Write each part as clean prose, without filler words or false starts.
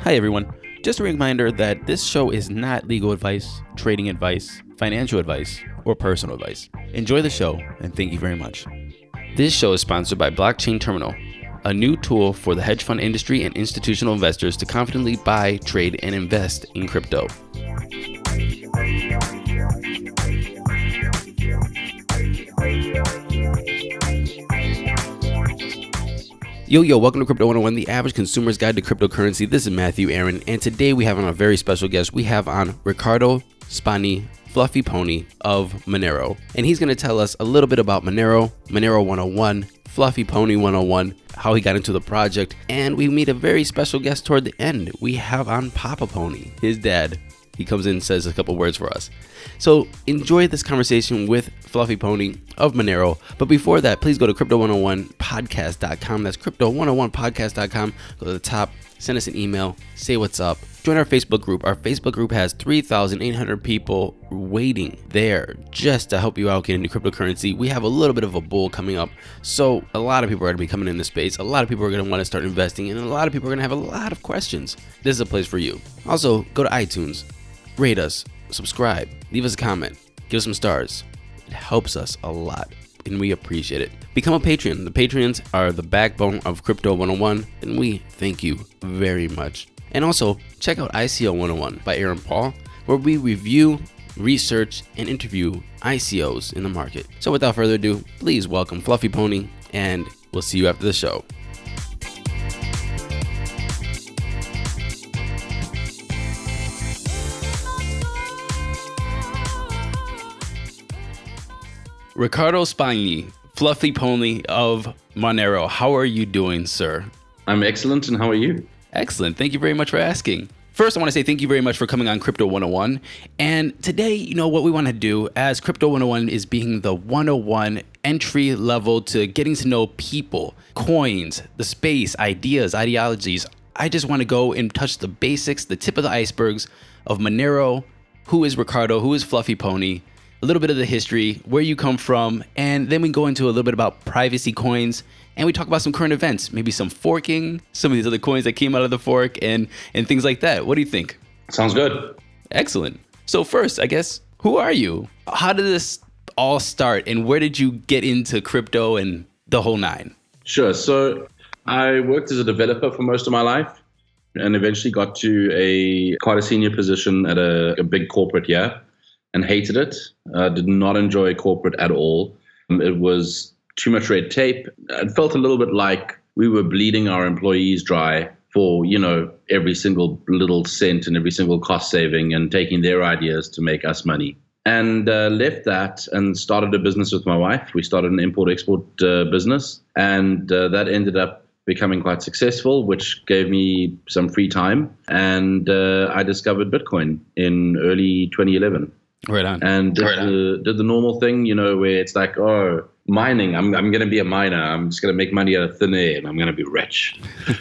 Hi, everyone. Just a reminder that this show is not legal advice, trading advice, financial advice, or personal advice. Enjoy the show, and thank you very much. This show is sponsored by Blockchain Terminal, a new tool for the hedge fund industry and institutional investors to confidently buy, trade, and invest in crypto. Yo, welcome to Crypto 101, the average consumer's guide to cryptocurrency. This is Matthew Aaron, and today we have on a very special guest. We have on Ricardo Spani, Fluffy Pony of Monero, and he's going to tell us a little bit about Monero 101, Fluffy Pony 101, how he got into the project, and we meet a very special guest toward the end. We have on Papa Pony, his dad. He comes in and says a couple words for us. So enjoy this conversation with Fluffy Pony of Monero. But before that, please go to crypto101podcast.com. That's crypto101podcast.com. Go to the top, send us an email, say what's up. Join our Facebook group. Our Facebook group has 3,800 people waiting there just to help you out get into cryptocurrency. We have a little bit of a bull coming up. So a lot of people are going to be coming in this space. A lot of people are going to want to start investing. And a lot of people are going to have a lot of questions. This is a place for you. Also, go to iTunes. Rate us, subscribe, leave us a comment, give us some stars. It helps us a lot, and we appreciate it. Become a Patreon. The Patreons are the backbone of Crypto 101, and we thank you very much. And also, check out ICO 101 by Aaron Paul, where we review, research, and interview ICOs in the market. So without further ado, please welcome Fluffy Pony, and we'll see you after the show. Ricardo Spani, Fluffy Pony of Monero. How are you doing, sir? I'm excellent, and how are you? Excellent. Thank you very much for asking. First, I want to say thank you very much for coming on Crypto 101. And today, what we want to do as Crypto 101 is being the 101 entry level to getting to know people, coins, the space, ideas, ideologies. I just want to go and touch the basics, the tip of the icebergs of Monero. Who is Ricardo? Who is Fluffy Pony? A little bit of the history, where you come from, and then we go into a little bit about privacy coins, and we talk about some current events, maybe some forking, some of these other coins that came out of the fork, and things like that. What do you think? Sounds good. Excellent. So first, I guess, who are you? How did this all start, and where did you get into crypto and the whole nine? Sure. So I worked as a developer for most of my life, and eventually got to quite a senior position at a big corporate here. And hated it. Did not enjoy corporate at all. It was too much red tape. It felt a little bit like we were bleeding our employees dry for, every single little cent and every single cost saving and taking their ideas to make us money. And left that and started a business with my wife. We started an import-export business, and that ended up becoming quite successful, which gave me some free time. And I discovered Bitcoin in early 2011. Right on. And did the normal thing, where it's like, mining, I'm going to be a miner. I'm just going to make money out of thin air and I'm going to be rich.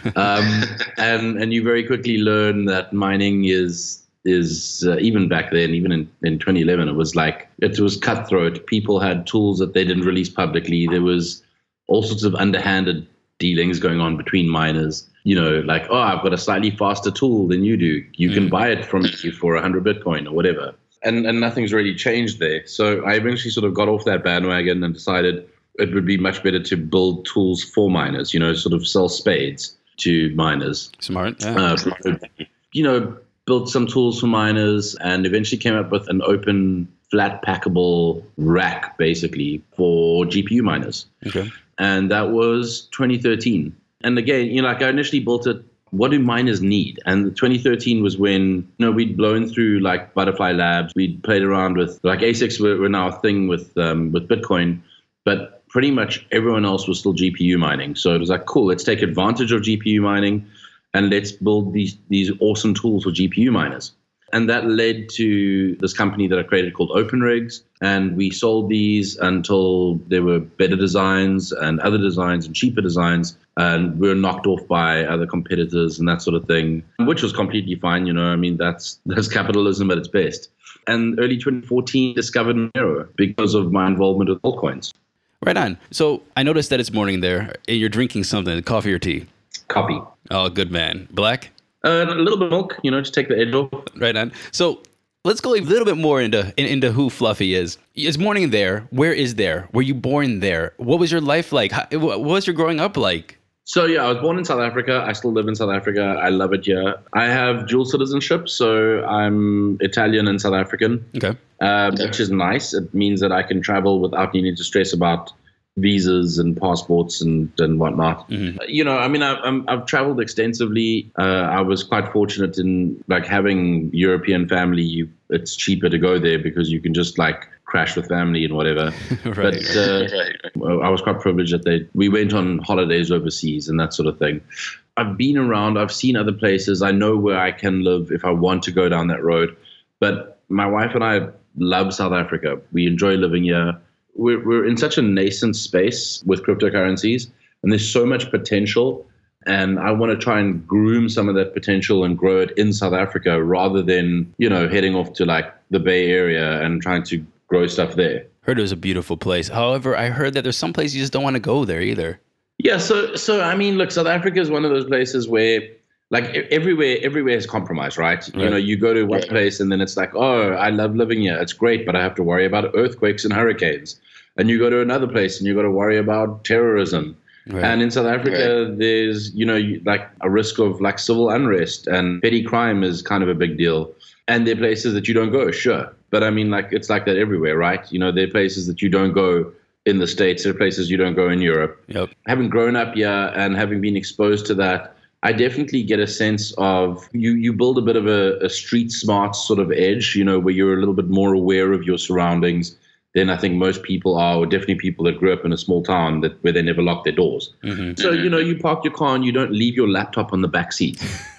And you very quickly learn that mining is even back then, even in 2011, it was cutthroat. People had tools that they didn't release publicly. There was all sorts of underhanded dealings going on between miners. I've got a slightly faster tool than you do. You can buy it from me for 100 Bitcoin or whatever. And nothing's really changed there. So I eventually sort of got off that bandwagon and decided it would be much better to build tools for miners, sort of sell spades to miners. Smart. Yeah. Built some tools for miners and eventually came up with an open, flat packable rack, basically, for GPU miners. Okay. And that was 2013. And again, I initially built it. What do miners need? And 2013 was when, we'd blown through Butterfly Labs. We'd played around with ASICs were now a thing with Bitcoin, but pretty much everyone else was still GPU mining. So it was cool, let's take advantage of GPU mining and let's build these awesome tools for GPU miners. And that led to this company that I created called OpenRigs. And we sold these until there were better designs and other designs and cheaper designs. And we were knocked off by other competitors and that sort of thing, which was completely fine. That's capitalism at its best. And early 2014 discovered Monero because of my involvement with altcoins. Right on. So I noticed that it's morning there. You're drinking something, coffee or tea? Coffee. Oh, good man. Black? A little bit of milk, to take the edge off. Right on. So let's go a little bit more into who Fluffy is. Is Morning there? Where is there? Were you born there? What was your life like? What was your growing up like? So yeah, I was born in South Africa. I still live in South Africa. I love it here. I have dual citizenship, so I'm Italian and South African. Okay. Which is nice. It means that I can travel without needing to stress about visas and passports and whatnot. Mm-hmm. I've traveled extensively. I was quite fortunate in having European family. It's cheaper to go there because you can just crash with family and whatever. Right. But I was quite privileged that we went on holidays overseas and that sort of thing. I've been around. I've seen other places. I know where I can live if I want to go down that road. But my wife and I love South Africa. We enjoy living here. We're in such a nascent space with cryptocurrencies, and there's so much potential. And I want to try and groom some of that potential and grow it in South Africa rather than, heading off to the Bay Area and trying to grow stuff there. Heard it was a beautiful place. However, I heard that there's some places you just don't want to go there either. Yeah. So I mean, look, South Africa is one of those places where everywhere is compromise, right? Right. You go to one place and then it's oh, I love living here. It's great, but I have to worry about earthquakes and hurricanes. And you go to another place and you got to worry about terrorism. Right. And in South Africa, there's, a risk of civil unrest, and petty crime is kind of a big deal. And there are places that you don't go, sure. But I mean, it's like that everywhere, right? There are places that you don't go in the States. There are places you don't go in Europe. Yep. Having grown up here and having been exposed to that, I definitely get a sense of you build a bit of a street smart sort of edge, where you're a little bit more aware of your surroundings than I think most people are, or definitely people that grew up in a small town where they never lock their doors. Mm-hmm. So, you park your car and you don't leave your laptop on the back seat.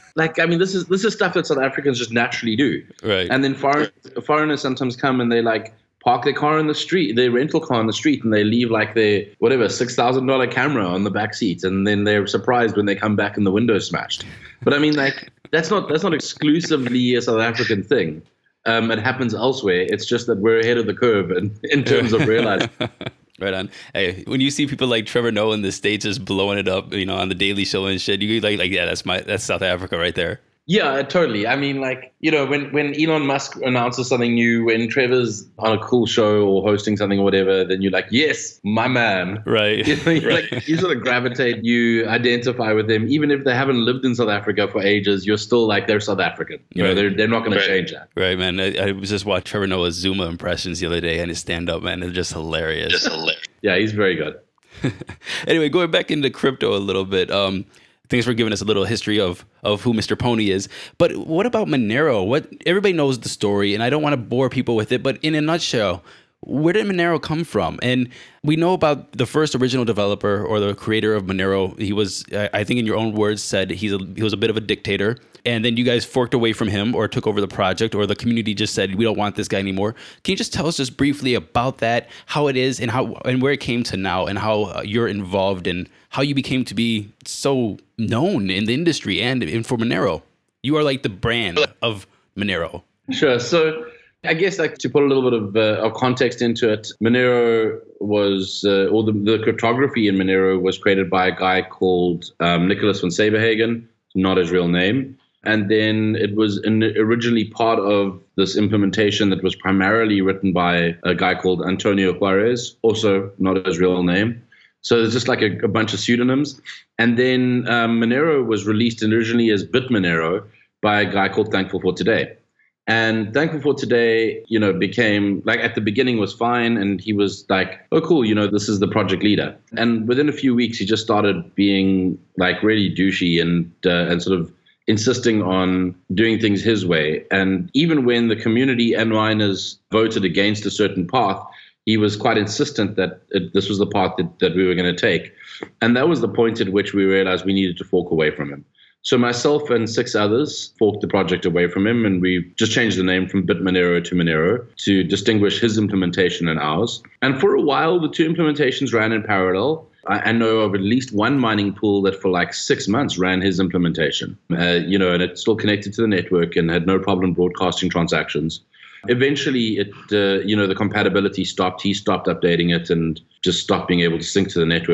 This is stuff that South Africans just naturally do. Right. And then foreigners sometimes come and they park their car in the street, their rental car in the street, and they leave their $6,000 camera on the back seat, and then they're surprised when they come back and the window's smashed. But I mean, that's not exclusively a South African thing. It happens elsewhere. It's just that we're ahead of the curve in terms of realizing. Right on. Hey, when you see people like Trevor Noah in the States just blowing it up, on the Daily Show and shit, you yeah, that's South Africa right there. Yeah, totally. I mean, when Elon Musk announces something new, when Trevor's on a cool show or hosting something or whatever, then you're yes, my man. Right. Right. You sort of gravitate, you identify with them. Even if they haven't lived in South Africa for ages, you're still they're South African. They're not going to change that. Right, man. I was just watching Trevor Noah's Zuma impressions the other day and his stand-up, man. It's just hilarious. Yeah, he's very good. Anyway, going back into crypto a little bit, thanks for giving us a little history of who Mr. Pony is. But what about Monero? Everybody knows the story, and I don't want to bore people with it, but in a nutshell, where did Monero come from? And we know about the first original developer or the creator of Monero. He was, I think in your own words, said he was a bit of a dictator. And then you guys forked away from him or took over the project, or the community just said, we don't want this guy anymore. Can you just tell us just briefly about that, how it is and where it came to now, and how you're involved and how you became to be so known in the industry and for Monero? You are the brand of Monero. Sure. So I guess to put a little bit of context into it, Monero was, or the cryptography in Monero was created by a guy called Nicholas van Saberhagen, not his real name. And then it was originally part of this implementation that was primarily written by a guy called Antonio Juarez, also not his real name. So there's just a bunch of pseudonyms. And then Monero was released originally as BitMonero by a guy called Thankful for Today. And Thankful for Today, became at the beginning was fine. And he was oh, cool, this is the project leader. And within a few weeks, he just started being really douchey and sort of insisting on doing things his way. And even when the community and miners voted against a certain path, he was quite insistent that this was the path that we were going to take. And that was the point at which we realized we needed to fork away from him. So myself and 6 others forked the project away from him, and we just changed the name from BitMonero to Monero to distinguish his implementation and ours. And for a while, the two implementations ran in parallel. I know of at least one mining pool that for 6 months ran his implementation, and it's still connected to the network and had no problem broadcasting transactions. Eventually, the compatibility stopped. He stopped updating it and just stopped being able to sync to the network.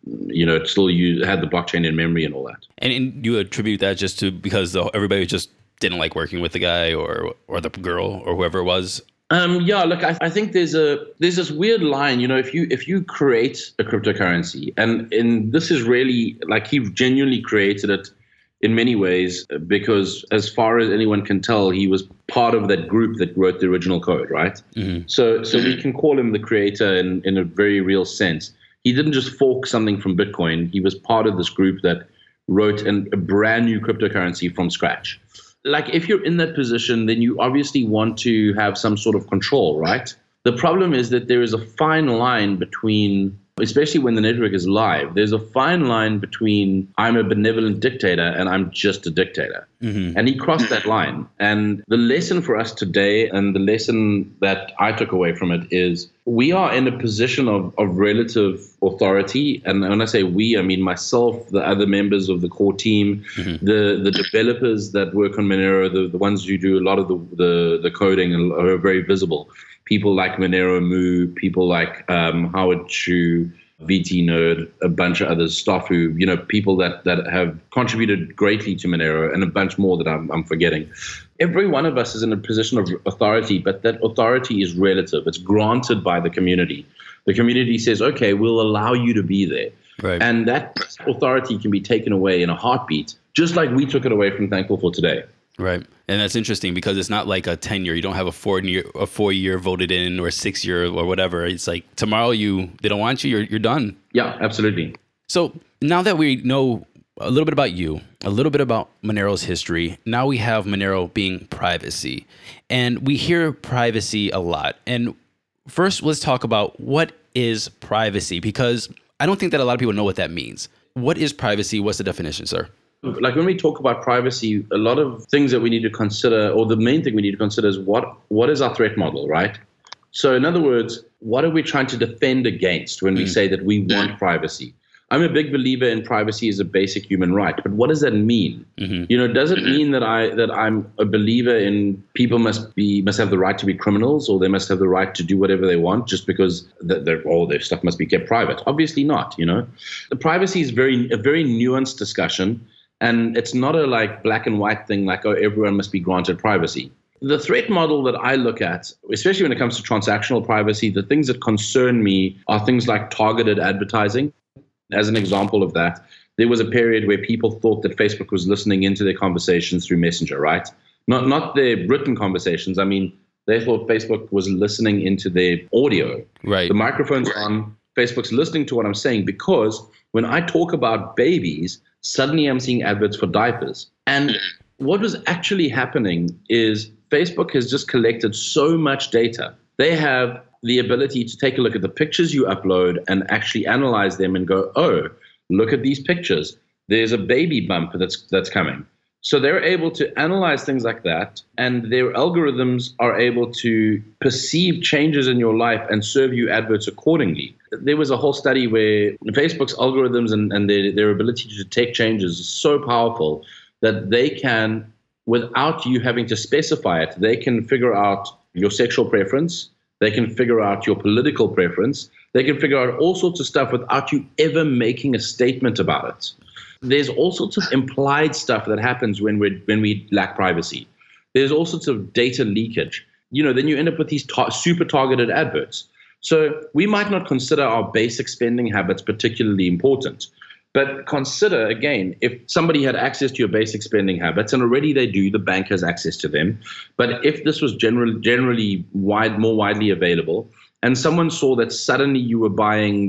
it still had the blockchain in memory and all that. And you attribute that just to because everybody just didn't like working with the guy or the girl or whoever it was? Look, I think there's this weird line, if you create a cryptocurrency, and this is really like he genuinely created it in many ways, because as far as anyone can tell, he was part of that group that wrote the original code, right? Mm-hmm. So we can call him the creator in a very real sense. He didn't just fork something from Bitcoin. He was part of this group that wrote a brand new cryptocurrency from scratch. Like, if you're in that position, then you obviously want to have some sort of control, right? The problem is that there is a fine line between, especially when the network is live, there's a fine line between I'm a benevolent dictator and I'm just a dictator. Mm-hmm. And he crossed that line. And the lesson for us today, and the lesson that I took away from it, is we are in a position of relative authority. And when I say we, I mean myself, the other members of the core team, mm-hmm. the developers that work on Monero, the ones who do a lot of the coding and are very visible. People like Monero Moo, people like Howard Chu, VT Nerd, a bunch of others, Stoffu, people that have contributed greatly to Monero, and a bunch more that I'm forgetting. Every one of us is in a position of authority, but that authority is relative. It's granted by the community. The community says, okay, we'll allow you to be there. Right. And that authority can be taken away in a heartbeat, just like we took it away from Thankful for today. Right. And that's interesting because it's not like a 10-year. You don't have a 4-year voted in or 6-year or whatever. It's like tomorrow they don't want you, you're done. Yeah, absolutely. So now that we know a little bit about you, a little bit about Monero's history, now we have Monero being privacy. And we hear privacy a lot. And first, let's talk about what is privacy, because I don't think that a lot of people know what that means. What is privacy? What's the definition, sir? Like, when we talk about privacy, a lot of things that we need to consider, or the main thing we need to consider, is what is our threat model, right? So in other words, what are we trying to defend against when we say that we want privacy? I'm a big believer in privacy as a basic human right, but what does that mean? Mm-hmm. Does it mean that I'm a believer in people must have the right to be criminals, or they must have the right to do whatever they want just because all their stuff must be kept private? Obviously not. The privacy is a very nuanced discussion. And it's not a like black and white thing like, oh, everyone must be granted privacy. The threat model that I look at, especially when it comes to transactional privacy, the things that concern me are things like targeted advertising. As an example of that, there was a period where people thought that Facebook was listening into their conversations through Messenger, right? Not their written conversations. I mean, they thought Facebook was listening into their audio. Right. The microphone's on. Facebook's listening to what I'm saying, because when I talk about babies, suddenly I'm seeing adverts for diapers. And what was actually happening is Facebook has just collected so much data. They have the ability to take a look at the pictures you upload and actually analyze them and go, oh, look at these pictures. There's a baby bump that's coming. So they're able to analyze things like that, and their algorithms are able to perceive changes in your life and serve you adverts accordingly. There was a whole study where Facebook's algorithms and their ability to detect changes is so powerful that they can, without you having to specify it, they can figure out your sexual preference, they can figure out your political preference, they can figure out all sorts of stuff without you ever making a statement about it. There's all sorts of implied stuff that happens when we lack privacy. There's all sorts of data leakage. Then you end up with these super targeted adverts. So we might not consider our basic spending habits particularly important. But consider, again, if somebody had access to your basic spending habits, and already they do, the bank has access to them. But if this was generally more widely available, and someone saw that suddenly you were buying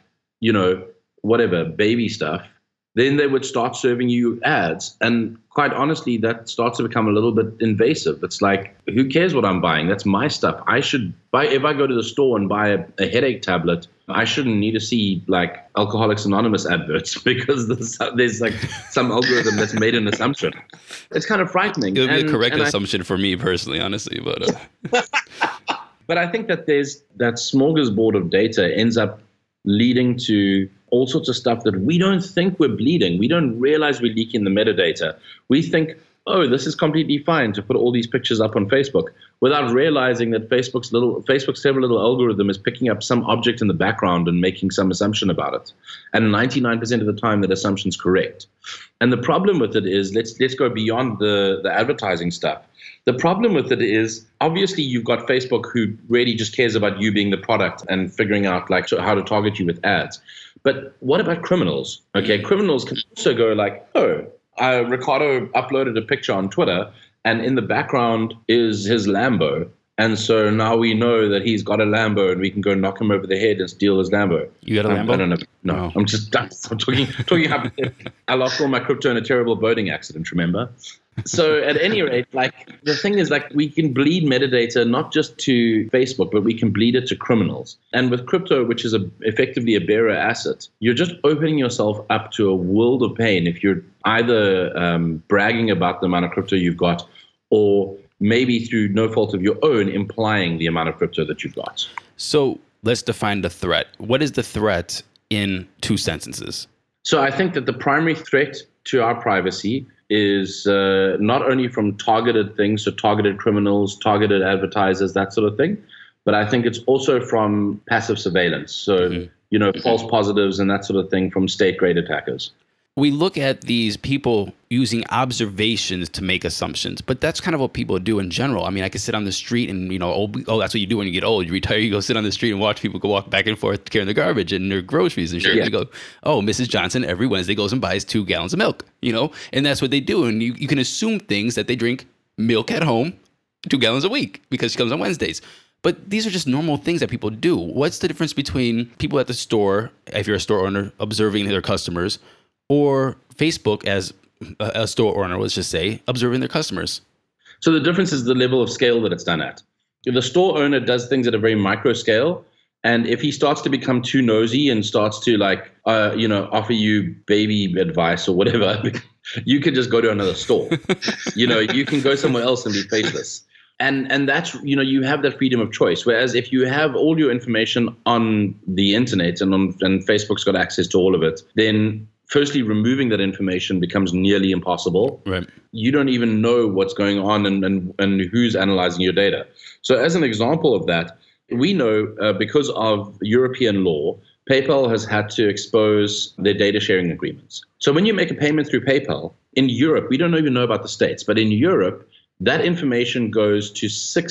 whatever, baby stuff, then they would start serving you ads. And quite honestly, that starts to become a little bit invasive. It's like, who cares what I'm buying? That's my stuff. I should buy, if I go to the store and buy a headache tablet, I shouldn't need to see like Alcoholics Anonymous adverts because there's like some algorithm that's made an assumption. It's kind of frightening. It would be a correct assumption for me personally, honestly. But but I think that there's that smorgasbord of data ends up leading to all sorts of stuff that we don't think we're bleeding. We don't realize we're leaking the metadata. We think oh, this is completely fine to put all these pictures up on Facebook, without realizing that Facebook's clever little algorithm is picking up some object in the background and making some assumption about it. And 99% of the time, that assumption's correct. And the problem with it is, let's go beyond the advertising stuff. The problem with it is, obviously, you've got Facebook who really just cares about you being the product and figuring out like how to target you with ads. But what about criminals? Okay, criminals can also go like, oh, Ricardo uploaded a picture on Twitter, and in the background is his Lambo. And so now we know that he's got a Lambo, and we can go knock him over the head and steal his Lambo. You got a Lambo? I don't know. No, I'm talking hypothetically. I lost all my crypto in a terrible boating accident, remember? So at any rate, like the thing is, like, we can bleed metadata not just to Facebook, but we can bleed it to criminals. And with crypto, which is effectively a bearer asset, you're just opening yourself up to a world of pain if you're either bragging about the amount of crypto you've got, or maybe through no fault of your own, implying the amount of crypto that you've got. So let's define the threat. What is the threat in 2 sentences? So I think that the primary threat to our privacy is not only from targeted things, so targeted criminals, targeted advertisers, that sort of thing, but I think it's also from passive surveillance. So, false positives and that sort of thing from state-grade attackers. We look at these people using observations to make assumptions, but that's kind of what people do in general. I mean, I could sit on the street and, that's what you do when you get old. You retire, you go sit on the street and watch people go walk back and forth carrying their garbage and their groceries and shit. Yeah. And you go, oh, Mrs. Johnson every Wednesday goes and buys 2 gallons of milk, and that's what they do. And you can assume things that they drink milk at home 2 gallons a week because she comes on Wednesdays. But these are just normal things that people do. What's the difference between people at the store, if you're a store owner, observing their customers, or Facebook as a store owner, let's just say, observing their customers? So the difference is the level of scale that it's done at. If the store owner does things at a very micro scale, and if he starts to become too nosy and starts to offer you baby advice or whatever, you can just go to another store. You can go somewhere else and be faceless. And that's, you have that freedom of choice. Whereas if you have all your information on the internet and Facebook's got access to all of it, then firstly, removing that information becomes nearly impossible. Right. You don't even know what's going on and who's analyzing your data. So as an example of that, we know because of European law, PayPal has had to expose their data sharing agreements. So when you make a payment through PayPal, in Europe, we don't even know about the States, but in Europe, that information goes to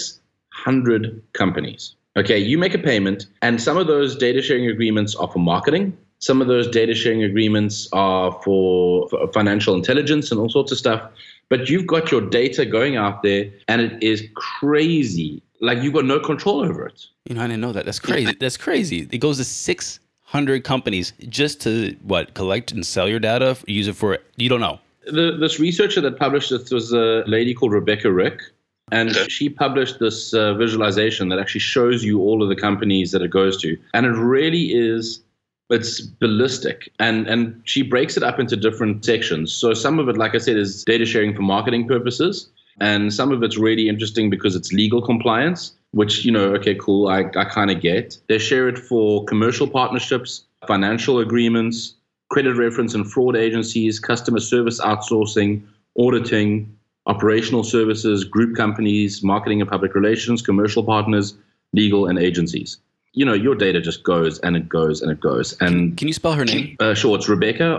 600 companies. Okay, you make a payment, and some of those data sharing agreements are for marketing. Some of those data sharing agreements are for financial intelligence and all sorts of stuff. But you've got your data going out there, and it is crazy. Like, you've got no control over it. I didn't know that. That's crazy. That's crazy. It goes to 600 companies just to, collect and sell your data, use it for, you don't know. This researcher that published this was a lady called Rebecca Rick. And she published this visualization that actually shows you all of the companies that it goes to. And it really is... it's ballistic, and she breaks it up into different sections. So some of it, like I said, is data sharing for marketing purposes, and some of it's really interesting because it's legal compliance, which, okay, cool, I kind of get. They share it for commercial partnerships, financial agreements, credit reference and fraud agencies, customer service outsourcing, auditing, operational services, group companies, marketing and public relations, commercial partners, legal, and agencies. Your data just goes and it goes and it goes. And can you spell her name? Sure. It's Rebecca,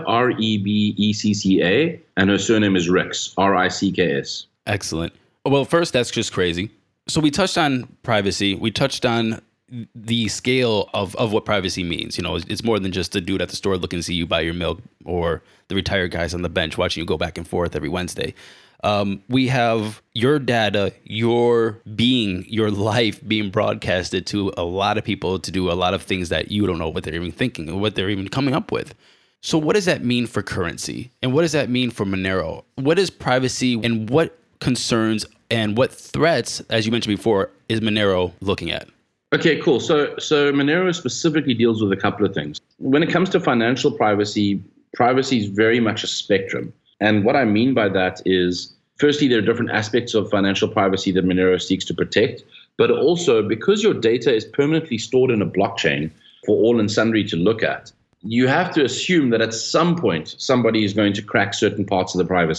Rebecca, and her surname is Ricks, Ricks. Excellent. Well, first, that's just crazy. So we touched on privacy. We touched on the scale of what privacy means. It's more than just the dude at the store looking to see you buy your milk, or the retired guys on the bench watching you go back and forth every Wednesday. We have your data, your being, your life being broadcasted to a lot of people to do a lot of things that you don't know what they're even thinking or what they're even coming up with. So what does that mean for currency? And what does that mean for Monero? What is privacy, and what concerns and what threats, as you mentioned before, is Monero looking at? Okay, cool. So Monero specifically deals with a couple of things. When it comes to financial privacy, privacy is very much a spectrum. And what I mean by that is, firstly, there are different aspects of financial privacy that Monero seeks to protect, but also because your data is permanently stored in a blockchain for all and sundry to look at, you have to assume that at some point somebody is going to crack certain parts of the privacy.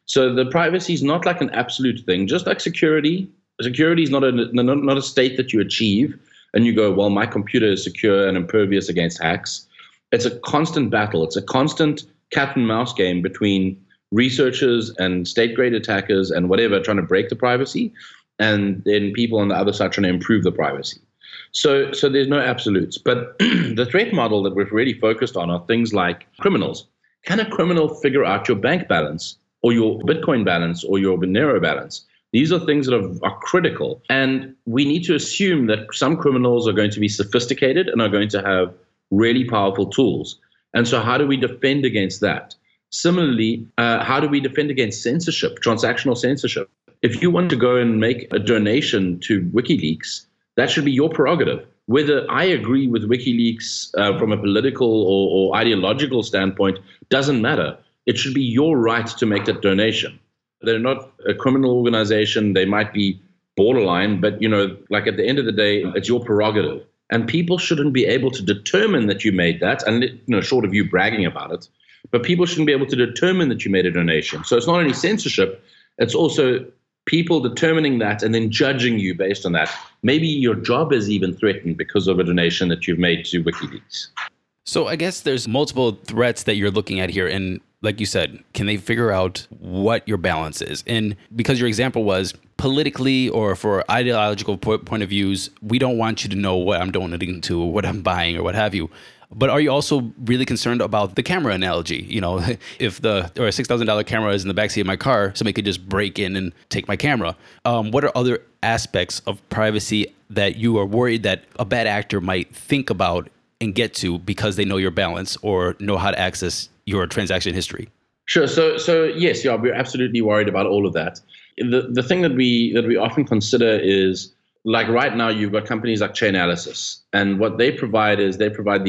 So the privacy is not like an absolute thing, just like security. Security is not a state that you achieve and you go, well, my computer is secure and impervious against hacks. It's a constant battle. It's a constant cat and mouse game between researchers and state-grade attackers and whatever trying to break the privacy, and then people on the other side trying to improve the privacy. So there's no absolutes. But the threat model that we've really focused on are things like criminals. Can a criminal figure out your bank balance or your Bitcoin balance or your Monero balance? These are things that are critical. And we need to assume that some criminals are going to be sophisticated and are going to have really powerful tools. And so how do we defend against that? Similarly, how do we defend against censorship, transactional censorship? If you want to go and make a donation to WikiLeaks, that should be your prerogative. Whether I agree with WikiLeaks from a political or ideological standpoint doesn't matter. It should be your right to make that donation. They're not a criminal organization. They might be borderline, but like at the end of the day, it's your prerogative. And people shouldn't be able to determine that you made that, and short of you bragging about it, but people shouldn't be able to determine that you made a donation. So it's not only censorship, it's also people determining that and then judging you based on that. Maybe your job is even threatened because of a donation that you've made to WikiLeaks. So I guess there's multiple threats that you're looking at here. And like you said, can they figure out what your balance is? And because your example was politically or for ideological point of views, we don't want you to know what I'm donating to or what I'm buying or what have you. But are you also really concerned about the camera analogy? If a $6,000 camera is in the backseat of my car, somebody could just break in and take my camera. What are other aspects of privacy that you are worried that a bad actor might think about and get to because they know your balance or know how to access your transaction history? Sure. So yes, we're absolutely worried about all of that. The thing that we often consider is, like right now, you've got companies like Chainalysis, and what they provide is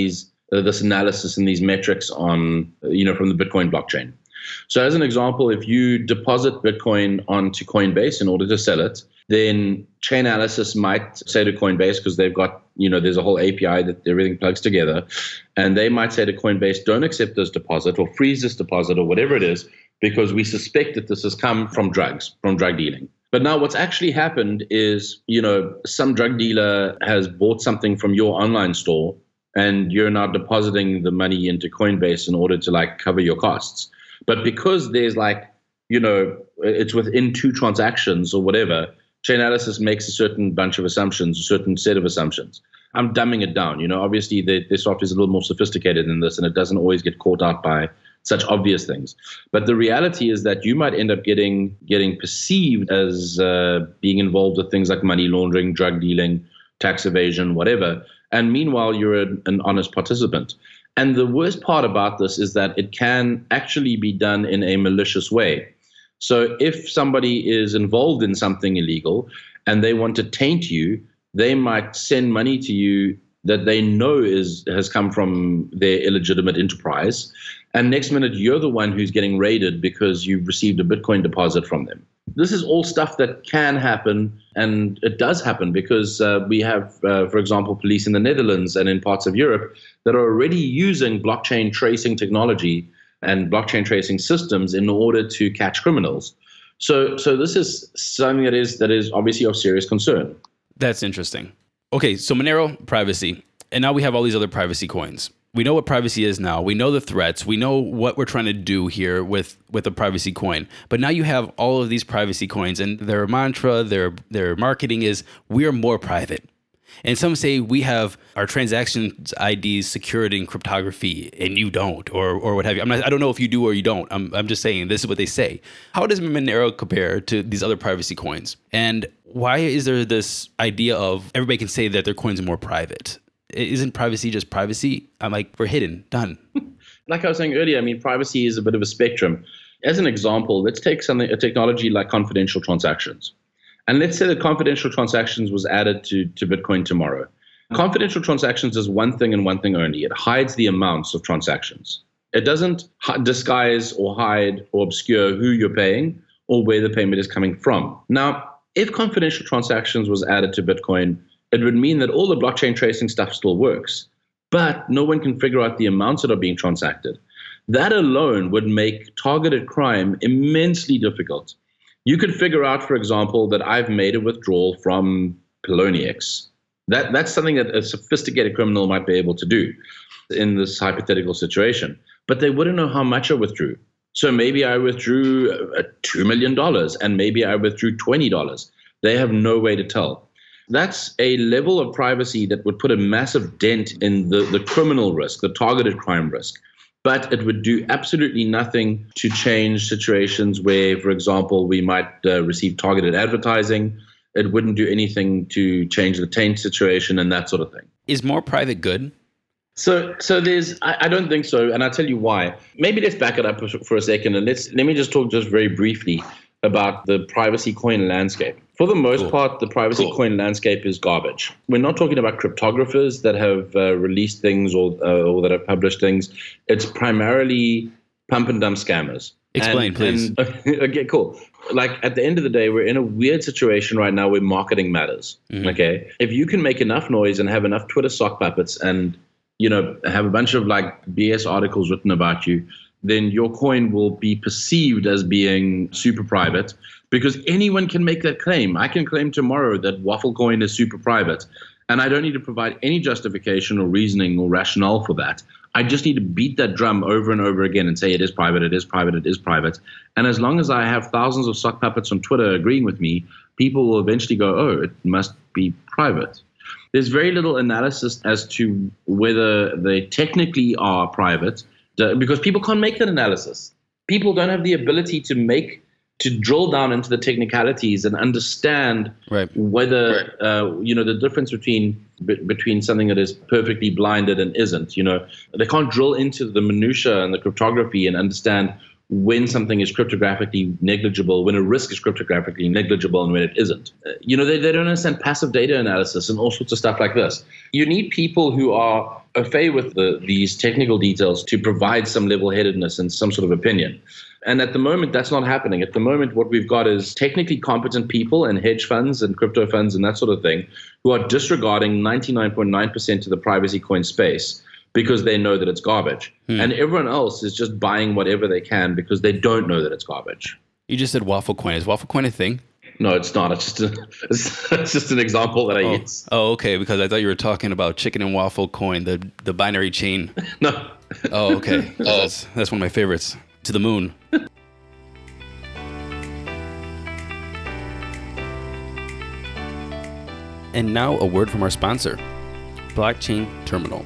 this analysis and these metrics on from the Bitcoin blockchain. So as an example, if you deposit Bitcoin onto Coinbase in order to sell it, then Chainalysis might say to Coinbase, because they've got there's a whole API that everything plugs together, and they might say to Coinbase, don't accept this deposit or freeze this deposit or whatever it is, because we suspect that this has come from drug dealing. But now what's actually happened is, some drug dealer has bought something from your online store and you're now depositing the money into Coinbase in order to cover your costs. But because there's it's within two transactions or whatever, Chainalysis makes a certain bunch of assumptions, a certain set of assumptions. I'm dumbing it down. Obviously the software is a little more sophisticated than this, and it doesn't always get caught out by such obvious things. But the reality is that you might end up getting perceived as being involved with things like money laundering, drug dealing, tax evasion, whatever. And meanwhile, you're an honest participant. And the worst part about this is that it can actually be done in a malicious way. So if somebody is involved in something illegal and they want to taint you, they might send money to you that they know has come from their illegitimate enterprise. And next minute, you're the one who's getting raided because you've received a Bitcoin deposit from them. This is all stuff that can happen, and it does happen because we have, for example, police in the Netherlands and in parts of Europe that are already using blockchain tracing technology and blockchain tracing systems in order to catch criminals. So this is something that is obviously of serious concern. That's interesting. Okay, so Monero, privacy. And now we have all these other privacy coins. We know what privacy is now. We know the threats. We know what we're trying to do here with a privacy coin. But now you have all of these privacy coins, and their mantra, their marketing is, we're more private. And some say we have our transactions IDs secured in cryptography, and you don't, or what have you. I don't know if you do or you don't. I'm just saying this is what they say. How does Monero compare to these other privacy coins? And why is there this idea of everybody can say that their coins are more private? Isn't privacy just privacy? I'm like, we're hidden, done. Like I was saying earlier, privacy is a bit of a spectrum. As an example, let's take a technology like confidential transactions. And let's say that confidential transactions was added to Bitcoin tomorrow. Confidential transactions is one thing and one thing only. It hides the amounts of transactions. It doesn't disguise or hide or obscure who you're paying or where the payment is coming from. Now, if confidential transactions was added to Bitcoin, it would mean that all the blockchain tracing stuff still works, but no one can figure out the amounts that are being transacted. That alone would make targeted crime immensely difficult. You could figure out, for example, that I've made a withdrawal from Poloniex. That's something that a sophisticated criminal might be able to do in this hypothetical situation. But they wouldn't know how much I withdrew. So maybe I withdrew $2 million and maybe I withdrew $20. They have no way to tell. That's a level of privacy that would put a massive dent in the criminal risk, the targeted crime risk. But it would do absolutely nothing to change situations where, for example, we might receive targeted advertising. It wouldn't do anything to change the taint situation and that sort of thing. Is more private good? So I don't think so, and I'll tell you why. Maybe let's back it up for a second, and let me just talk just very briefly about the privacy coin landscape. For the most part, the privacy coin landscape is garbage. We're not talking about cryptographers that have released things or that have published things. It's primarily pump and dump scammers. Explain, please. Okay, cool. Like at the end of the day, we're in a weird situation right now where marketing matters. Mm-hmm. Okay, if you can make enough noise and have enough Twitter sock puppets and have a bunch of like BS articles written about you, then your coin will be perceived as being super private because anyone can make that claim. I can claim tomorrow that Waffle Coin is super private, and I don't need to provide any justification or reasoning or rationale for that. I just need to beat that drum over and over again and say it is private, it is private, it is private. And as long as I have thousands of sock puppets on Twitter agreeing with me, people will eventually go, oh, it must be private. There's very little analysis as to whether they technically are private because people can't make that analysis. People don't have the ability to drill down into the technicalities and understand whether the difference between something that is perfectly blinded and isn't. They can't drill into the minutia and the cryptography and understand when something is cryptographically negligible, when a risk is cryptographically negligible, and when it isn't. They don't understand passive data analysis and all sorts of stuff like this. You need people who are au fait with these technical details to provide some level-headedness and some sort of opinion. And at the moment, that's not happening. At the moment, what we've got is technically competent people and hedge funds and crypto funds and that sort of thing who are disregarding 99.9% of the privacy coin space because they know that it's garbage. And everyone else is just buying whatever they can because they don't know that it's garbage. You just said Waffle Coin. Is Waffle Coin a thing? No, it's not. It's just an example that I use. Oh, okay. Because I thought you were talking about Chicken and Waffle Coin, the binary chain. No. Oh, okay. That's one of my favorites. To the moon. And now a word from our sponsor, Blockchain Terminal.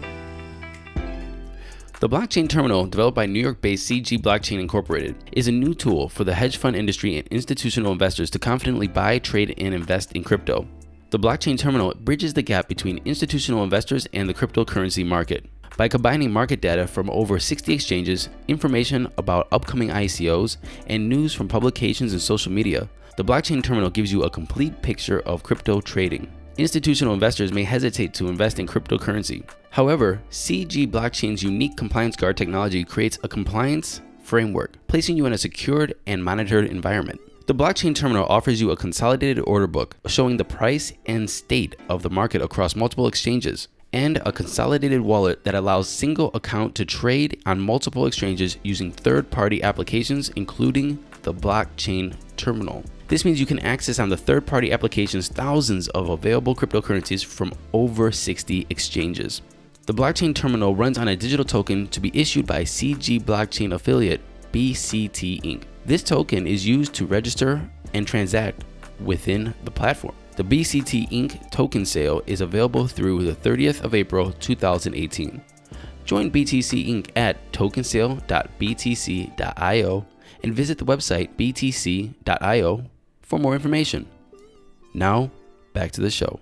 The Blockchain Terminal, developed by New York-based CG Blockchain Incorporated, is a new tool for the hedge fund industry and institutional investors to confidently buy, trade, and invest in crypto. The Blockchain Terminal bridges the gap between institutional investors and the cryptocurrency market. By combining market data from over 60 exchanges, information about upcoming ICOs, and news from publications and social media, the Blockchain Terminal gives you a complete picture of crypto trading. Institutional investors may hesitate to invest in cryptocurrency. However, CG Blockchain's unique Compliance Guard technology creates a compliance framework, placing you in a secured and monitored environment. The Blockchain Terminal offers you a consolidated order book showing the price and state of the market across multiple exchanges, and a consolidated wallet that allows single account to trade on multiple exchanges using third-party applications, including the Blockchain Terminal. This means you can access on the third-party applications thousands of available cryptocurrencies from over 60 exchanges. The Blockchain Terminal runs on a digital token to be issued by CG Blockchain affiliate BCT Inc. This token is used to register and transact within the platform. The BCT Inc. token sale is available through the 30th of April 2018. Join BTC Inc. at tokensale.btc.io and visit the website btc.io for more information. Now, back to the show.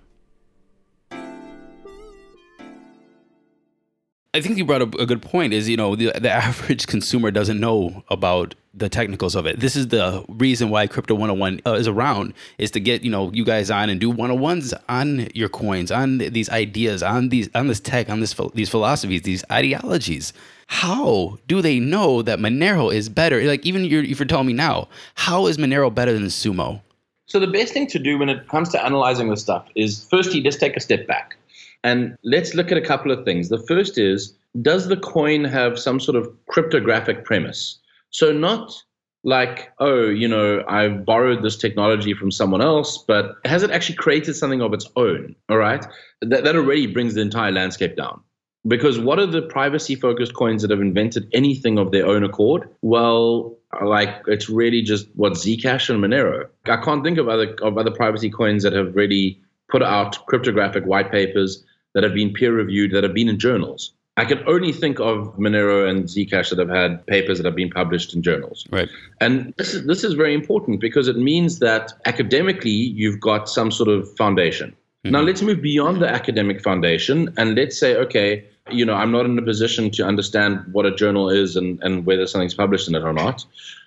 I think you brought up a good point is, the average consumer doesn't know about the technicals of it. This is the reason why Crypto 101 is around, is to get, you guys on and do 101s on your coins, on these ideas, on this tech, on these philosophies, these ideologies. How do they know that Monero is better? Like, even if you're telling me now, how is Monero better than Sumo? So the best thing to do when it comes to analyzing this stuff is firstly, just take a step back. And let's look at a couple of things. The first is, does the coin have some sort of cryptographic premise? So not like, oh, I've borrowed this technology from someone else, but has it actually created something of its own? All right. That already brings the entire landscape down. Because what are the privacy-focused coins that have invented anything of their own accord? Well, like it's really just what Zcash and Monero. I can't think of other privacy coins that have really put out cryptographic white papers that have been peer-reviewed, that have been in journals. I can only think of Monero and Zcash that have had papers that have been published in journals. Right. And this is very important because it means that academically you've got some sort of foundation. Mm-hmm. Now let's move beyond the academic foundation and let's say, okay, I'm not in a position to understand what a journal is and whether something's published in it or not.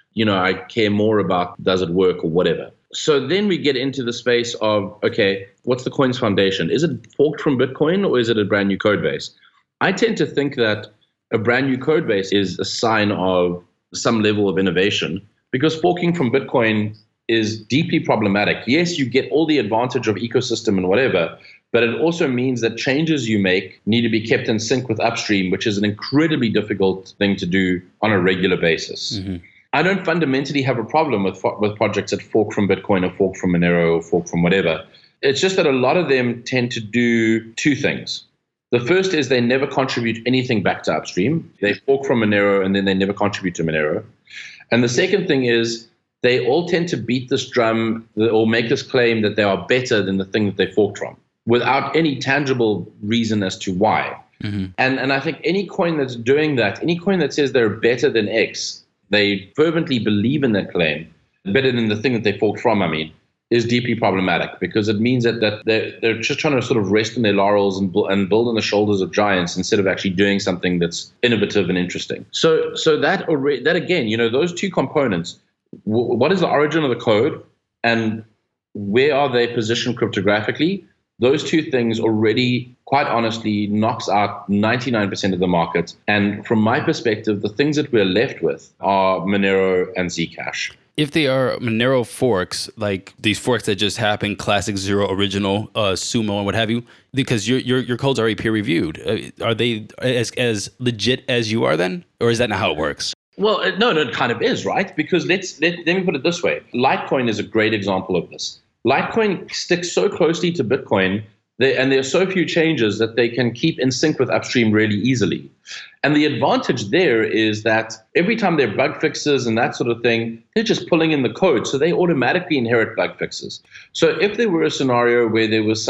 I care more about does it work or whatever. So then we get into the space of, okay, what's the coin's foundation? Is it forked from Bitcoin or is it a brand new code base? I tend to think that a brand new code base is a sign of some level of innovation because forking from Bitcoin is deeply problematic. Yes, you get all the advantage of ecosystem and whatever, but it also means that changes you make need to be kept in sync with upstream, which is an incredibly difficult thing to do on a regular basis. Mm-hmm. I don't fundamentally have a problem with projects that fork from Bitcoin or fork from Monero or fork from whatever. It's just that a lot of them tend to do two things. The first is they never contribute anything back to upstream. They fork from Monero and then they never contribute to Monero. And the second thing is they all tend to beat this drum or make this claim that they are better than the thing that they forked from without any tangible reason as to why. Mm-hmm. And I think any coin that's doing that, any coin that says they're better than X, they fervently believe in that claim, better than the thing that they forked from, is deeply problematic because it means that they're just trying to sort of rest on their laurels and build on the shoulders of giants instead of actually doing something that's innovative and interesting. So that again, those two components, what is the origin of the code and where are they positioned cryptographically? Those two things already, quite honestly, knocks out 99% of the market. And from my perspective, the things that we're left with are Monero and Zcash. If they are Monero forks, like these forks that just happen, Classic, Zero, Original, Sumo, and what have you, because your code's already peer reviewed, are they as legit as you are then? Or is that not how it works? Well, no, it kind of is, right? Because let me put it this way. Litecoin is a great example of this. Litecoin sticks so closely to Bitcoin, and there are so few changes that they can keep in sync with upstream really easily. And the advantage there is that every time there are bug fixes and that sort of thing, they're just pulling in the code. So they automatically inherit bug fixes. So if there were a scenario where there was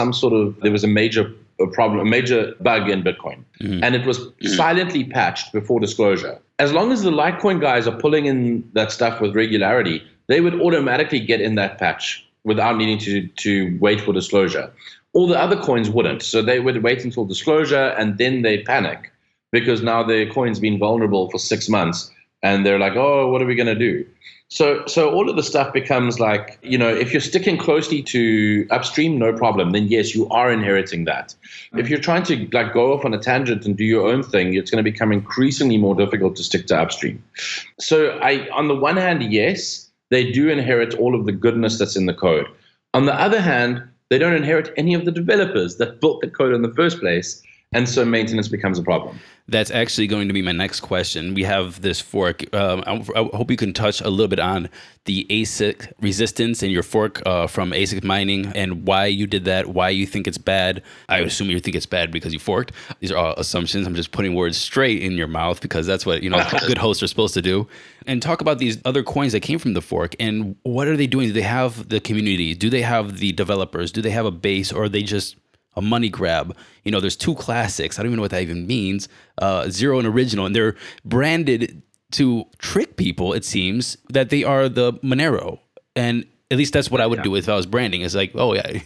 a major problem, a major bug in Bitcoin, and it was silently patched before disclosure, as long as the Litecoin guys are pulling in that stuff with regularity, they would automatically get in that patch without needing to wait for disclosure. All the other coins wouldn't. So they would wait until disclosure and then they panic because now their coin's been vulnerable for 6 months and they're like, oh, what are we going to do? So all of the stuff becomes like, if you're sticking closely to upstream, no problem. Then yes, you are inheriting that. If you're trying to go off on a tangent and do your own thing, it's going to become increasingly more difficult to stick to upstream. So on the one hand, yes, they do inherit all of the goodness that's in the code. On the other hand, they don't inherit any of the developers that built the code in the first place. And so maintenance becomes a problem. That's actually going to be my next question. We have this fork. I hope you can touch a little bit on the ASIC resistance and your fork from ASIC mining and why you did that, why you think it's bad. I assume you think it's bad because you forked. These are all assumptions. I'm just putting words straight in your mouth because that's what good hosts are supposed to do. And talk about these other coins that came from the fork and what are they doing? Do they have the community? Do they have the developers? Do they have a base or are they just a money grab? There's two classics. I don't even know what that even means. Zero and Original. And they're branded to trick people, it seems, that they are the Monero. And at least that's what I would do if I was branding. It's like, oh, yeah,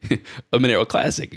a Monero classic.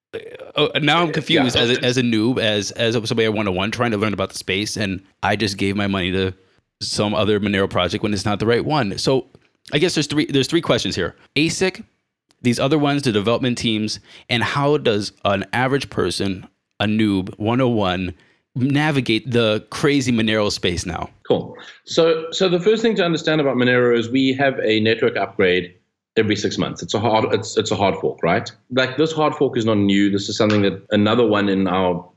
Now I'm confused as a noob, as somebody at 101 trying to learn about the space. And I just gave my money to some other Monero project when it's not the right one. So I guess there's three questions here. ASIC, these other ones, the development teams, and how does an average person, a noob, 101, navigate the crazy Monero space now? Cool. So the first thing to understand about Monero is we have a network upgrade every 6 months. It's a hard fork, right? Like this hard fork is not new. This is something that another one in our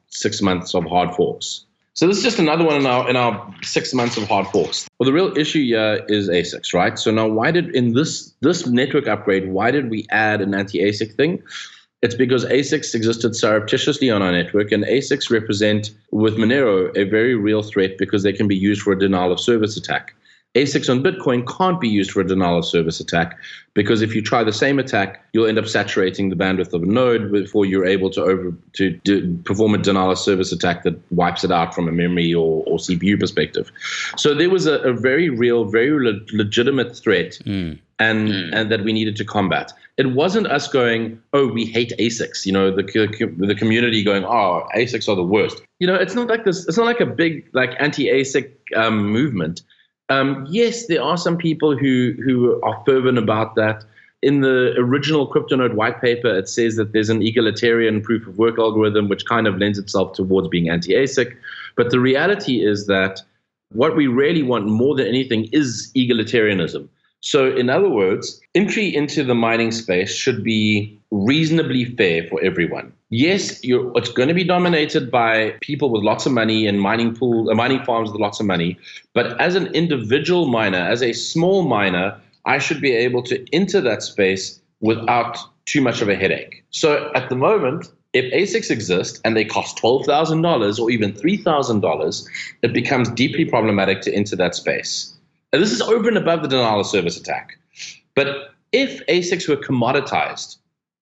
6 months of hard forks. So this is just another one in our 6 months of hard forks. Well, the real issue here is ASICs, right? So now in this network upgrade, why did we add an anti-ASIC thing? It's because ASICs existed surreptitiously on our network, and ASICs represent, with Monero, a very real threat because they can be used for a denial of service attack. ASICs on Bitcoin can't be used for a denial of service attack because if you try the same attack, you'll end up saturating the bandwidth of a node before you're able to perform a denial of service attack that wipes it out from a memory or CPU perspective. So there was a very real, very legitimate threat and that we needed to combat. It wasn't us going, oh, we hate ASICs, the community going, oh, ASICs are the worst. It's not like this. It's not like a big anti-ASIC movement. Yes, there are some people who are fervent about that. In the original CryptoNote white paper, it says that there's an egalitarian proof of work algorithm, which kind of lends itself towards being anti-ASIC. But the reality is that what we really want more than anything is egalitarianism. So in other words, entry into the mining space should be reasonably fair for everyone. Yes, it's going to be dominated by people with lots of money and mining farms with lots of money. But as an individual miner, as a small miner, I should be able to enter that space without too much of a headache. So at the moment, if ASICs exist and they cost $12,000 or even $3,000, it becomes deeply problematic to enter that space. And this is over and above the denial of service attack. But if ASICs were commoditized,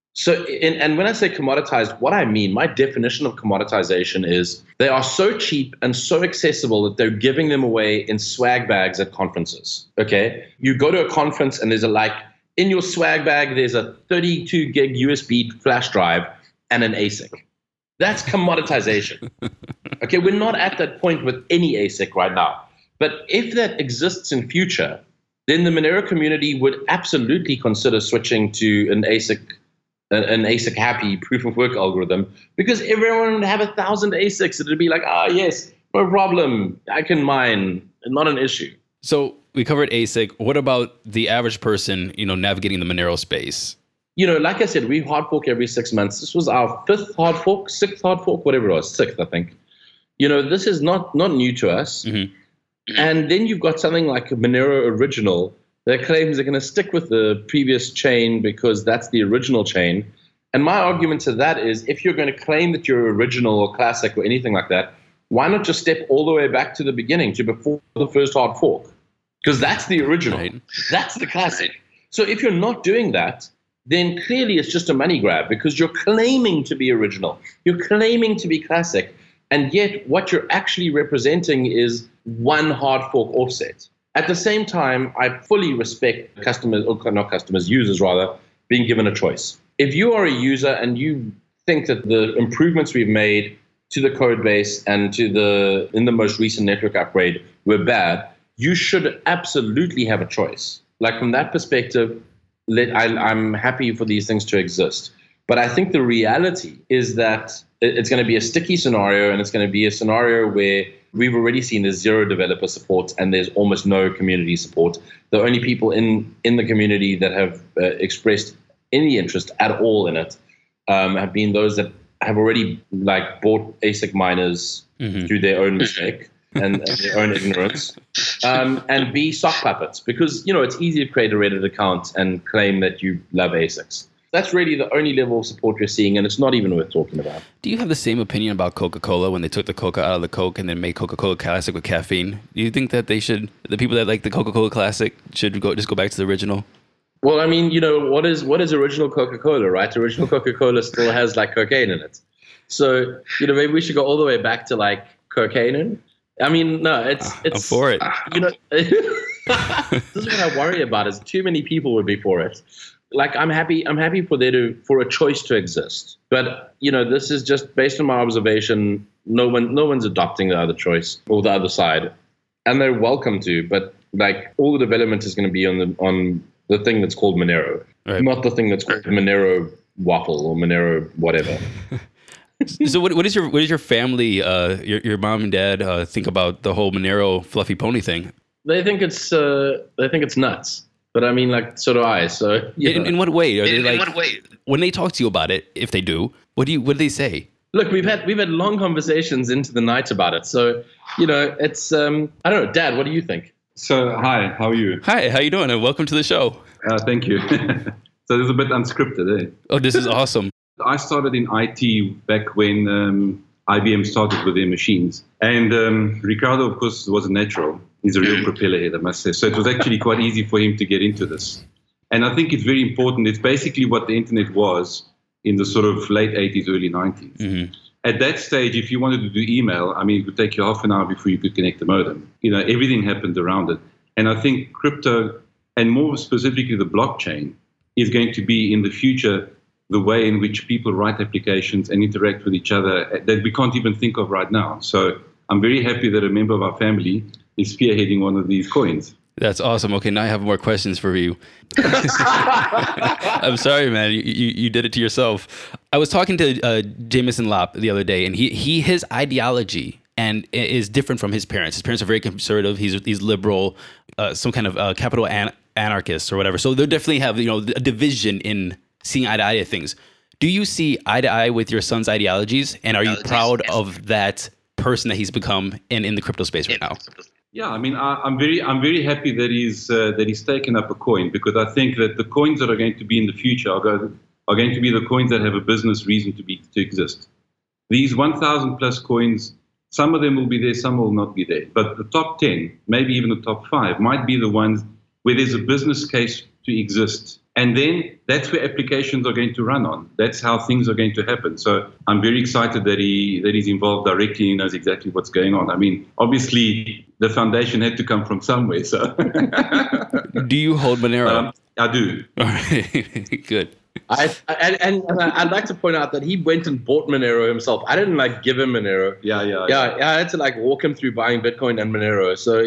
and when I say commoditized, what I mean, my definition of commoditization is they are so cheap and so accessible that they're giving them away in swag bags at conferences. Okay, you go to a conference and there's in your swag bag, there's a 32 gig USB flash drive and an ASIC. That's commoditization. Okay, we're not at that point with any ASIC right now. But if that exists in future, then the Monero community would absolutely consider switching to an ASIC happy proof of work algorithm because everyone would have 1,000 ASICs. It would be like, yes, no problem. I can mine. Not an issue. So we covered ASIC. What about the average person, navigating the Monero space? Like I said, we hard fork every 6 months. This was our 5th hard fork, 6th hard fork, whatever it was, 6th, I think. This is not new to us. Mm-hmm. And then you've got something like a Monero original that claims they're going to stick with the previous chain because that's the original chain. And my argument to that is if you're going to claim that you're original or classic or anything like that, why not just step all the way back to the beginning, to before the first hard fork? Because that's the original. Right. That's the classic. So if you're not doing that, then clearly it's just a money grab because you're claiming to be original. You're claiming to be classic. And yet what you're actually representing is one hard fork offset. At the same time, I fully respect users rather, being given a choice. If you are a user and you think that the improvements we've made to the code base and in the most recent network upgrade were bad, you should absolutely have a choice. Like from that perspective, I'm happy for these things to exist. But I think the reality is that it's going to be a sticky scenario, and it's going to be a scenario where we've already seen there's zero developer support and there's almost no community support. The only people in the community that have expressed any interest at all in it have been those that have already bought ASIC miners through their own mistake and their own ignorance, and be sock puppets because it's easy to create a Reddit account and claim that you love ASICs. That's really the only level of support we're seeing, and it's not even worth talking about. Do you have the same opinion about Coca-Cola when they took the Coca out of the Coke and then made Coca-Cola Classic with caffeine? Do you think that the people that like the Coca-Cola Classic should just go back to the original? Well, I mean, what is original Coca-Cola, right? Original Coca-Cola still has cocaine in it. So, maybe we should go all the way back to cocaine. I mean, no, it's I'm for it. This is what I worry about is too many people would be for it. I'm happy for a choice to exist. But, this is just based on my observation. No one's adopting the other choice or the other side. And they're welcome to, but all the development is going to be on the thing that's called Monero, right. Not the thing that's called Monero Waffle or Monero whatever. So what is your family, your mom and dad think about the whole Monero Fluffy Pony thing? They think it's nuts. But I mean, so do I. So in what way are they what way? When they talk to you about it, if they do, what do they say? Look, we've had long conversations into the night about it. So, it's I don't know, Dad, what do you think? So, hi, how are you? Hi, how you doing? And welcome to the show. Thank you. So this is a bit unscripted, eh? Oh, this is awesome. I started in IT back when IBM started with their machines. And Ricardo, of course, was a natural. He's a real propeller head, I must say. So it was actually quite easy for him to get into this. And I think it's very important. It's basically what the internet was in the sort of late 80s, early 90s. Mm-hmm. At that stage, if you wanted to do email, I mean, it would take you half an hour before you could connect the modem. Everything happened around it. And I think crypto, and more specifically the blockchain, is going to be in the future the way in which people write applications and interact with each other that we can't even think of right now. So I'm very happy that a member of our family is spearheading one of these coins. That's awesome. Okay, now I have more questions for you. I'm sorry, man. You did it to yourself. I was talking to Jameson Lopp the other day, and his ideology and is different from his parents. His parents are very conservative. He's liberal, some kind of capital anarchist or whatever. So they definitely have a division in seeing eye to eye to things. Do you see eye to eye with your son's ideologies, and are you proud of that person that he's become in the crypto space right now? Yeah, I mean, I'm very happy that he's taken up a coin, because I think that the coins that are going to be in the future are going to be the coins that have a business reason to exist. These 1,000 plus coins, some of them will be there, some will not be there. But the top 10, maybe even the top 5, might be the ones where there's a business case to exist. And then that's where applications are going to run on. That's how things are going to happen. So I'm very excited that he's involved directly and knows exactly what's going on. I mean, obviously, the foundation had to come from somewhere. So, do you hold Monero? I do. All right, good. I'd like to point out that he went and bought Monero himself. I didn't give him Monero. Yeah. I had to walk him through buying Bitcoin and Monero. So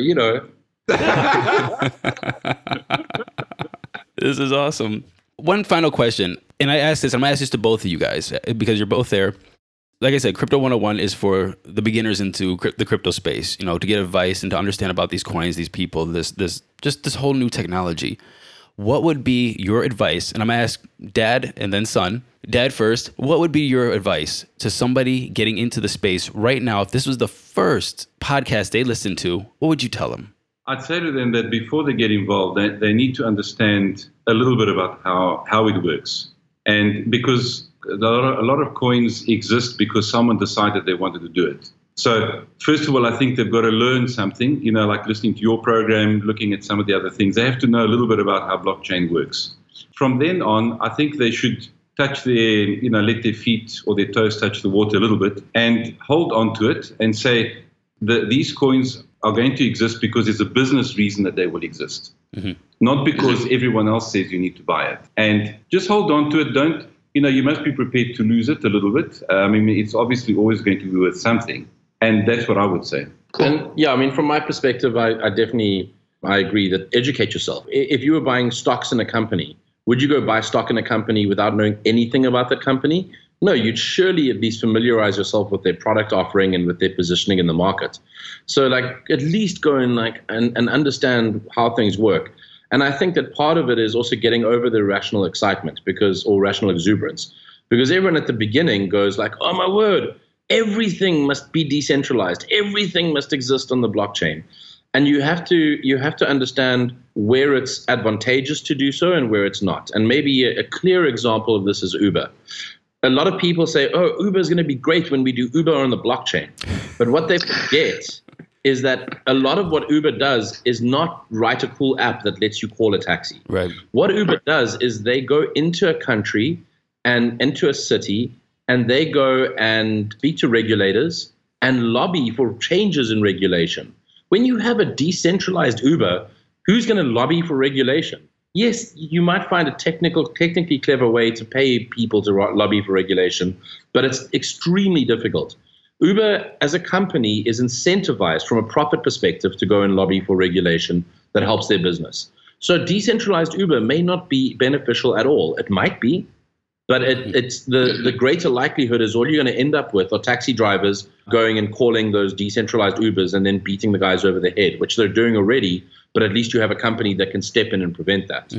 This is awesome. One final question, and I'm going to ask this to both of you guys because you're both there. Like I said, Crypto 101 is for the beginners into the crypto space, to get advice and to understand about these coins, these people, this whole new technology. What would be your advice? And I'm going to ask Dad and then son. Dad first, what would be your advice to somebody getting into the space right now? If this was the first podcast they listened to, what would you tell them? I'd say to them that before they get involved, they need to understand a little bit about how it works. And because a lot of coins exist because someone decided they wanted to do it. So first of all, I think they've got to learn something, like listening to your program, looking at some of the other things. They have to know a little bit about how blockchain works. From then on, I think they should touch let their feet or their toes touch the water a little bit and hold on to it and say these coins are going to exist because there's a business reason that they will exist. Mm-hmm. Not because everyone else says you need to buy it. And just hold on to it. Don't, you must be prepared to lose it a little bit. It's obviously always going to be worth something. And that's what I would say. And yeah, from my perspective, I definitely agree that educate yourself. If you were buying stocks in a company, would you go buy stock in a company without knowing anything about the company? No, you'd surely at least familiarize yourself with their product offering and with their positioning in the market. So at least go and and understand how things work. And I think that part of it is also getting over the irrational excitement or rational exuberance, because everyone at the beginning goes oh my word, everything must be decentralized. Everything must exist on the blockchain. And you have to understand where it's advantageous to do so and where it's not. And maybe a clear example of this is Uber. A lot of people say, Uber is going to be great when we do Uber on the blockchain. But what they forget is that a lot of what Uber does is not write a cool app that lets you call a taxi. Right. What Uber does is they go into a country and into a city, and they go and speak to regulators and lobby for changes in regulation. When you have a decentralized Uber, who's going to lobby for regulation? Yes, you might find a technically clever way to pay people to lobby for regulation, but it's extremely difficult. Uber as a company is incentivized from a profit perspective to go and lobby for regulation that helps their business. So decentralized Uber may not be beneficial at all. It might be, but it's the greater likelihood is all you're going to end up with are taxi drivers going and calling those decentralized Ubers and then beating the guys over the head, which they're doing already. But at least you have a company that can step in and prevent that. Mm-hmm.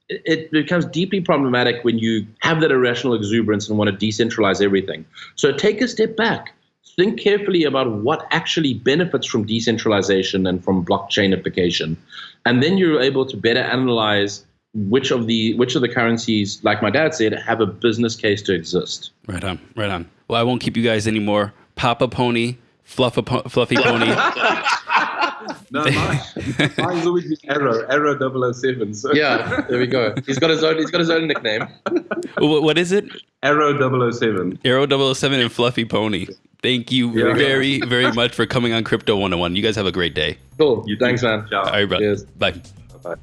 it becomes deeply problematic when you have that irrational exuberance and want to decentralize everything. So take a step back. Think carefully about what actually benefits from decentralization and from blockchainification. And then you're able to better analyze which of the currencies, like my dad said, have a business case to exist. Right on. Well, I won't keep you guys anymore. Papa Pony, Fluffy Pony. No, mine's always been Arrow 007. So. Yeah, there we go. He's got his own nickname. What is it? Arrow 007. Arrow 007 and Fluffy Pony. Thank you very, very much for coming on Crypto 101. You guys have a great day. Cool. Thanks, man. Ciao. All right, brother. Cheers. Bye. Bye.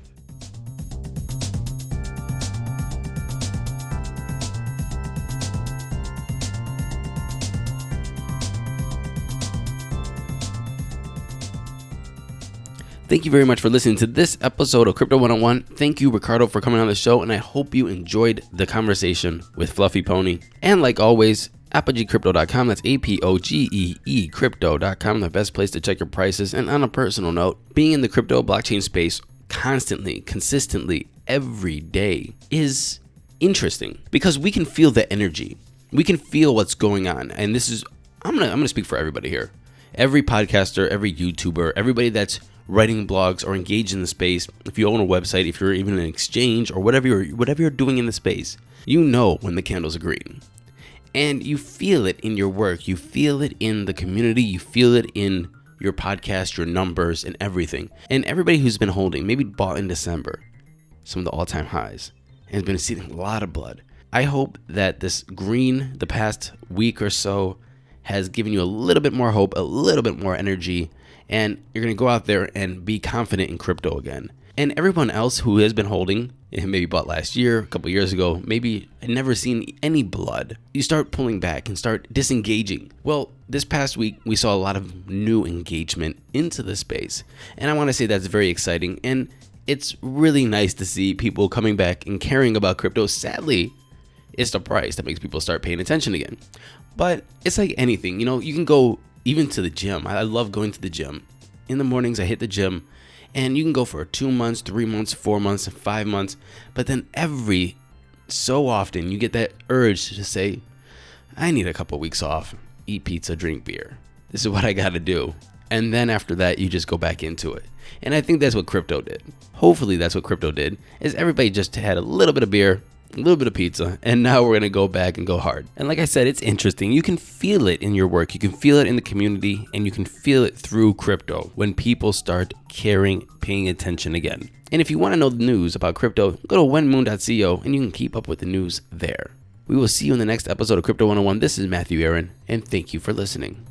Thank you very much for listening to this episode of Crypto 101. Thank you, Ricardo, for coming on the show, and I hope you enjoyed the conversation with Fluffy Pony. And like always, ApogeeCrypto.com, that's APOGEE Crypto.com, the best place to check your prices. And on a personal note, being in the crypto blockchain space constantly, consistently, every day is interesting because we can feel the energy. We can feel what's going on. And this is, I'm gonna speak for everybody here. Every podcaster, every YouTuber, everybody that's writing blogs or engaged in the space, if you own a website, if you're even an exchange or whatever you're doing in the space, you know when the candles are green. And you feel it in your work, you feel it in the community, you feel it in your podcast, your numbers, and everything. And everybody who's been holding, maybe bought in December, some of the all-time highs, and has been seeing a lot of blood. I hope that this green, the past week or so, has given you a little bit more hope, a little bit more energy, and you're going to go out there and be confident in crypto again. And everyone else who has been holding, maybe bought last year, a couple years ago, maybe had never seen any blood, you start pulling back and start disengaging. Well, this past week, we saw a lot of new engagement into the space. And I want to say that's very exciting. And it's really nice to see people coming back and caring about crypto. Sadly, it's the price that makes people start paying attention again. But it's like anything, you can go even to the gym. I love going to the gym. In the mornings, I hit the gym, and you can go for 2 months, 3 months, 4 months, 5 months. But then every so often, you get that urge to just say, I need a couple weeks off, eat pizza, drink beer. This is what I got to do. And then after that, you just go back into it. And I think that's what crypto did. Hopefully that's what crypto did, is everybody just had a little bit of beer, a little bit of pizza, and now we're going to go back and go hard. And like I said, it's interesting. You can feel it in your work. You can feel it in the community, and you can feel it through crypto when people start caring, paying attention again. And if you want to know the news about crypto, go to whenmoon.co and you can keep up with the news there. We will see you in the next episode of Crypto 101. This is Matthew Aaron, and thank you for listening.